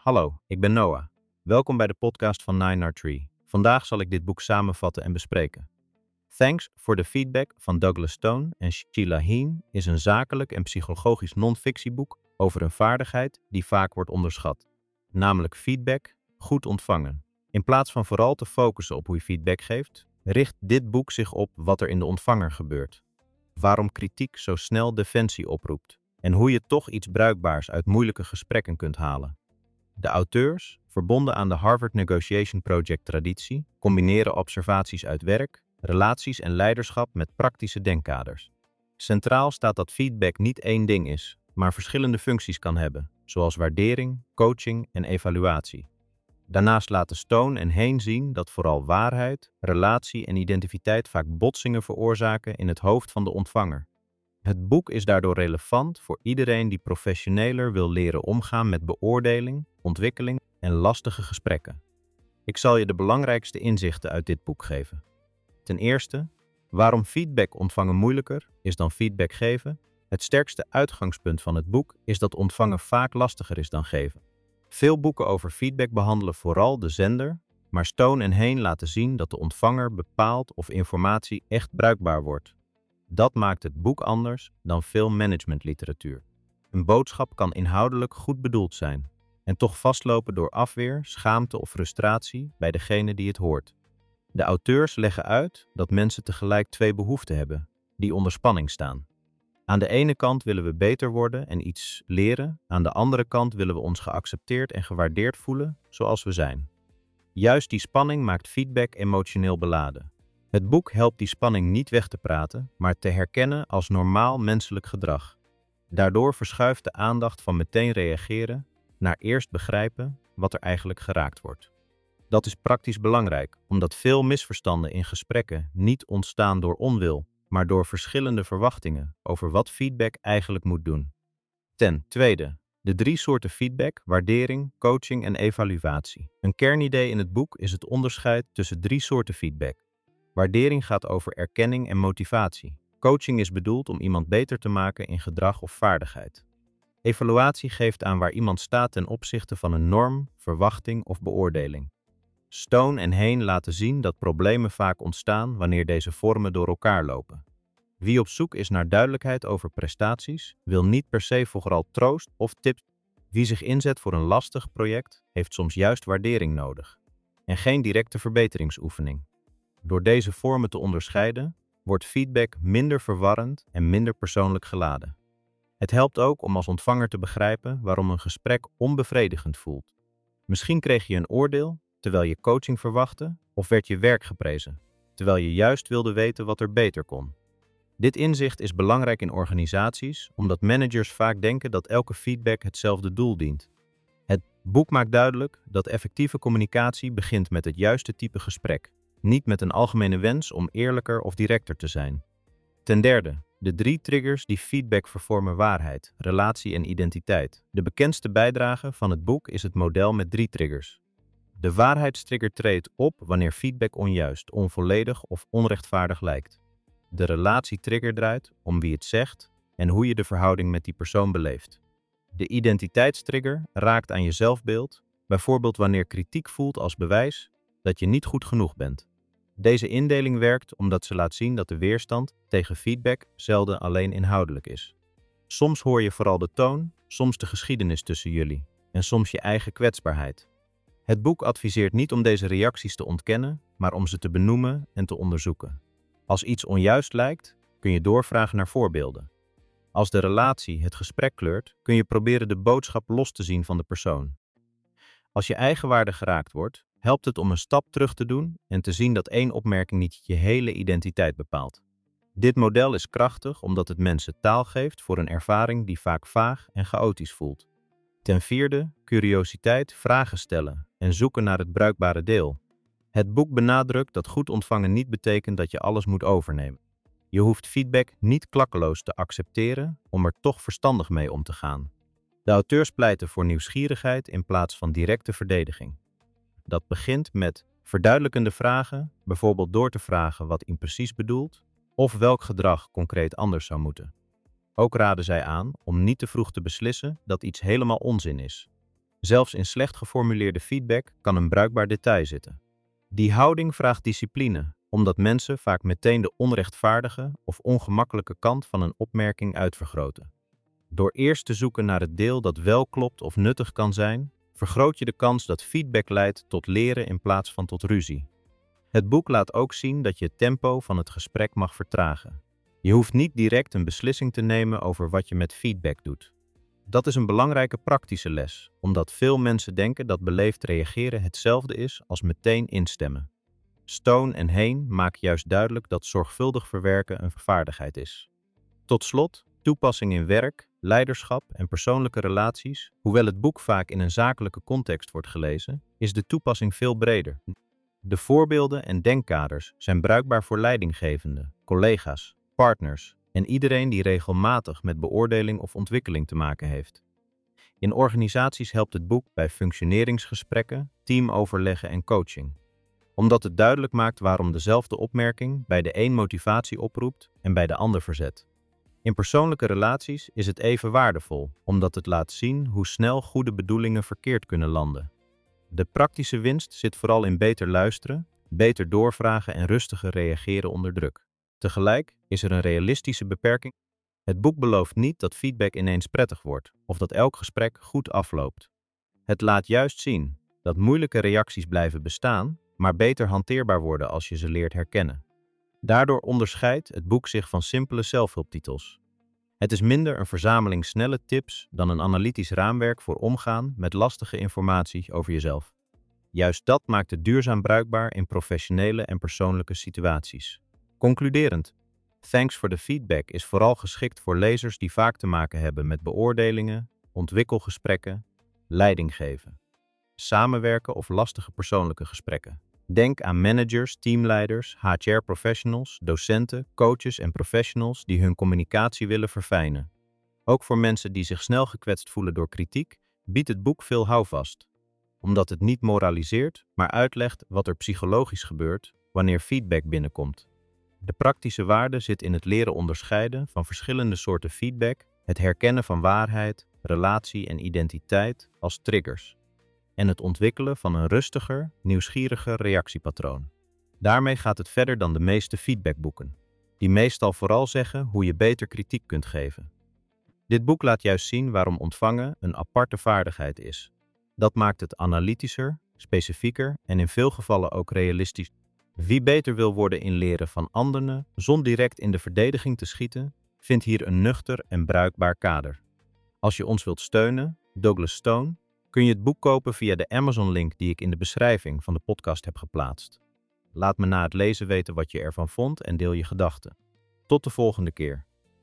Hallo, ik ben Noah. Welkom bij de podcast van 9R3. Vandaag zal ik dit boek samenvatten en bespreken. Thanks for the Feedback van Douglas Stone en Sheila Heen is een zakelijk en psychologisch non-fictieboek over een vaardigheid die vaak wordt onderschat. Namelijk feedback, goed ontvangen. In plaats van vooral te focussen op hoe je feedback geeft, richt dit boek zich op wat er in de ontvanger gebeurt. Waarom kritiek zo snel defensie oproept en hoe je toch iets bruikbaars uit moeilijke gesprekken kunt halen. De auteurs, verbonden aan de Harvard Negotiation Project traditie, combineren observaties uit werk, relaties en leiderschap met praktische denkkaders. Centraal staat dat feedback niet één ding is, maar verschillende functies kan hebben, zoals waardering, coaching en evaluatie. Daarnaast laten Stone en Heen zien dat vooral waarheid, relatie en identiteit vaak botsingen veroorzaken in het hoofd van de ontvanger. Het boek is daardoor relevant voor iedereen die professioneler wil leren omgaan met beoordeling, ontwikkeling en lastige gesprekken. Ik zal je de belangrijkste inzichten uit dit boek geven. Ten eerste, waarom feedback ontvangen moeilijker is dan feedback geven? Het sterkste uitgangspunt van het boek is dat ontvangen vaak lastiger is dan geven. Veel boeken over feedback behandelen vooral de zender, maar Stone en Heen laten zien dat de ontvanger bepaalt of informatie echt bruikbaar wordt. Dat maakt het boek anders dan veel managementliteratuur. Een boodschap kan inhoudelijk goed bedoeld zijn en toch vastlopen door afweer, schaamte of frustratie bij degene die het hoort. De auteurs leggen uit dat mensen tegelijk twee behoeften hebben, die onder spanning staan. Aan de ene kant willen we beter worden en iets leren, aan de andere kant willen we ons geaccepteerd en gewaardeerd voelen zoals we zijn. Juist die spanning maakt feedback emotioneel beladen. Het boek helpt die spanning niet weg te praten, maar te herkennen als normaal menselijk gedrag. Daardoor verschuift de aandacht van meteen reageren naar eerst begrijpen wat er eigenlijk geraakt wordt. Dat is praktisch belangrijk, omdat veel misverstanden in gesprekken niet ontstaan door onwil, maar door verschillende verwachtingen over wat feedback eigenlijk moet doen. Ten tweede, de 3 soorten feedback, waardering, coaching en evaluatie. Een kernidee in het boek is het onderscheid tussen 3 soorten feedback. Waardering gaat over erkenning en motivatie. Coaching is bedoeld om iemand beter te maken in gedrag of vaardigheid. Evaluatie geeft aan waar iemand staat ten opzichte van een norm, verwachting of beoordeling. Stone en Heen laten zien dat problemen vaak ontstaan wanneer deze vormen door elkaar lopen. Wie op zoek is naar duidelijkheid over prestaties, wil niet per se vooral troost of tips. Wie zich inzet voor een lastig project, heeft soms juist waardering nodig en geen directe verbeteringsoefening. Door deze vormen te onderscheiden, wordt feedback minder verwarrend en minder persoonlijk geladen. Het helpt ook om als ontvanger te begrijpen waarom een gesprek onbevredigend voelt. Misschien kreeg je een oordeel, terwijl je coaching verwachtte, of werd je werk geprezen, terwijl je juist wilde weten wat er beter kon. Dit inzicht is belangrijk in organisaties, omdat managers vaak denken dat elke feedback hetzelfde doel dient. Het boek maakt duidelijk dat effectieve communicatie begint met het juiste type gesprek, niet met een algemene wens om eerlijker of directer te zijn. Ten derde, de 3 triggers die feedback vervormen: waarheid, relatie en identiteit. De bekendste bijdrage van het boek is het model met 3 triggers. De waarheidstrigger treedt op wanneer feedback onjuist, onvolledig of onrechtvaardig lijkt. De relatietrigger draait om wie het zegt en hoe je de verhouding met die persoon beleeft. De identiteitstrigger raakt aan je zelfbeeld, bijvoorbeeld wanneer kritiek voelt als bewijs dat je niet goed genoeg bent. Deze indeling werkt omdat ze laat zien dat de weerstand tegen feedback zelden alleen inhoudelijk is. Soms hoor je vooral de toon, soms de geschiedenis tussen jullie en soms je eigen kwetsbaarheid. Het boek adviseert niet om deze reacties te ontkennen, maar om ze te benoemen en te onderzoeken. Als iets onjuist lijkt, kun je doorvragen naar voorbeelden. Als de relatie het gesprek kleurt, kun je proberen de boodschap los te zien van de persoon. Als je eigenwaarde geraakt wordt, helpt het om een stap terug te doen en te zien dat één opmerking niet je hele identiteit bepaalt. Dit model is krachtig omdat het mensen taal geeft voor een ervaring die vaak vaag en chaotisch voelt. Ten vierde, curiositeit, vragen stellen en zoeken naar het bruikbare deel. Het boek benadrukt dat goed ontvangen niet betekent dat je alles moet overnemen. Je hoeft feedback niet klakkeloos te accepteren om er toch verstandig mee om te gaan. De auteurs pleiten voor nieuwsgierigheid in plaats van directe verdediging. Dat begint met verduidelijkende vragen, bijvoorbeeld door te vragen wat iemand precies bedoelt of welk gedrag concreet anders zou moeten. Ook raden zij aan om niet te vroeg te beslissen dat iets helemaal onzin is. Zelfs in slecht geformuleerde feedback kan een bruikbaar detail zitten. Die houding vraagt discipline, omdat mensen vaak meteen de onrechtvaardige of ongemakkelijke kant van een opmerking uitvergroten. Door eerst te zoeken naar het deel dat wel klopt of nuttig kan zijn, vergroot je de kans dat feedback leidt tot leren in plaats van tot ruzie. Het boek laat ook zien dat je het tempo van het gesprek mag vertragen. Je hoeft niet direct een beslissing te nemen over wat je met feedback doet. Dat is een belangrijke praktische les, omdat veel mensen denken dat beleefd reageren hetzelfde is als meteen instemmen. Stone en Hain maken juist duidelijk dat zorgvuldig verwerken een vaardigheid is. Tot slot, toepassing in werk, leiderschap en persoonlijke relaties. Hoewel het boek vaak in een zakelijke context wordt gelezen, is de toepassing veel breder. De voorbeelden en denkkaders zijn bruikbaar voor leidinggevenden, collega's, partners en iedereen die regelmatig met beoordeling of ontwikkeling te maken heeft. In organisaties helpt het boek bij functioneringsgesprekken, teamoverleggen en coaching, omdat het duidelijk maakt waarom dezelfde opmerking bij de een motivatie oproept en bij de ander verzet. In persoonlijke relaties is het even waardevol, omdat het laat zien hoe snel goede bedoelingen verkeerd kunnen landen. De praktische winst zit vooral in beter luisteren, beter doorvragen en rustiger reageren onder druk. Tegelijk is er een realistische beperking. Het boek belooft niet dat feedback ineens prettig wordt of dat elk gesprek goed afloopt. Het laat juist zien dat moeilijke reacties blijven bestaan, maar beter hanteerbaar worden als je ze leert herkennen. Daardoor onderscheidt het boek zich van simpele zelfhulptitels. Het is minder een verzameling snelle tips dan een analytisch raamwerk voor omgaan met lastige informatie over jezelf. Juist dat maakt het duurzaam bruikbaar in professionele en persoonlijke situaties. Concluderend, Thanks for the Feedback is vooral geschikt voor lezers die vaak te maken hebben met beoordelingen, ontwikkelgesprekken, leiding geven, samenwerken of lastige persoonlijke gesprekken. Denk aan managers, teamleiders, HR-professionals, docenten, coaches en professionals die hun communicatie willen verfijnen. Ook voor mensen die zich snel gekwetst voelen door kritiek, biedt het boek veel houvast, omdat het niet moraliseert, maar uitlegt wat er psychologisch gebeurt wanneer feedback binnenkomt. De praktische waarde zit in het leren onderscheiden van verschillende soorten feedback, het herkennen van waarheid, relatie en identiteit als triggers, en het ontwikkelen van een rustiger, nieuwsgieriger reactiepatroon. Daarmee gaat het verder dan de meeste feedbackboeken, die meestal vooral zeggen hoe je beter kritiek kunt geven. Dit boek laat juist zien waarom ontvangen een aparte vaardigheid is. Dat maakt het analytischer, specifieker en in veel gevallen ook realistisch. Wie beter wil worden in leren van anderen, zonder direct in de verdediging te schieten, vindt hier een nuchter en bruikbaar kader. Als je ons wilt steunen, Douglas Stone, kun je het boek kopen via de Amazon-link die ik in de beschrijving van de podcast heb geplaatst. Laat me na het lezen weten wat je ervan vond en deel je gedachten. Tot de volgende keer.